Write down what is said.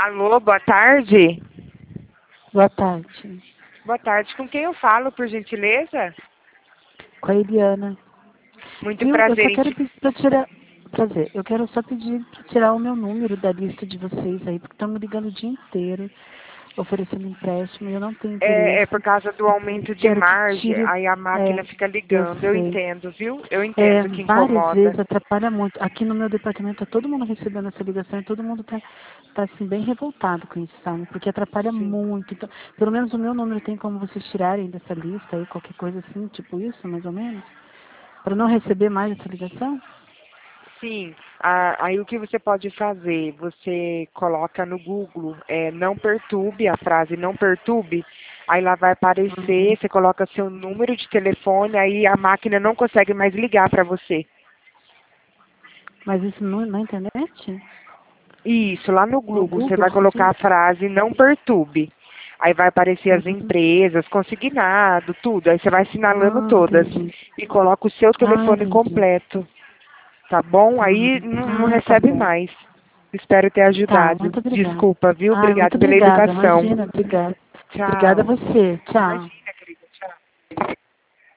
Alô, boa tarde. Boa tarde. Boa tarde. Com quem eu falo, por gentileza? Com a Eliana. Muito Viu? Eu prazer só em quero te... pedir pra tirar. Prazer. Eu quero só pedir pra tirar o meu número da lista de vocês aí, porque estão me ligando o dia inteiro, oferecendo empréstimo, e eu não tenho É interesse. por causa do aumento de Quero que margem, tire. aí a máquina É, fica eu ligando. Eu sei. entendo, viu? Eu entendo que Várias incomoda. vezes atrapalha muito. Aqui no meu departamento tá todo mundo recebendo essa ligação e todo mundo tá assim, bem revoltado com isso, sabe? Porque atrapalha Sim. muito. Então, pelo menos o meu número tem como vocês tirarem dessa lista aí, qualquer coisa assim, tipo isso, mais ou menos? Para não receber mais essa ligação? Sim. Aí o que você pode fazer? Você coloca no Google, não perturbe, a frase não perturbe, aí lá vai Uhum. aparecer, você coloca seu número de telefone, aí a máquina não consegue mais ligar para você. Mas isso na internet? Isso, lá no No Google, você Google, vai você colocar diz? a frase não perturbe. Aí vai aparecer as Uhum. empresas, consignado, tudo. Aí você vai assinalando todas. Entendi. E coloca o seu telefone Entendi. completo. Tá bom? Aí não Tá recebe bom. mais. Espero ter Tá, ajudado. muito obrigada. Desculpa, viu? Muito Obrigado pela obrigada. educação. Imagina, obrigada. Obrigada a Tchau. você. Tchau. Imagina, querida. Tchau.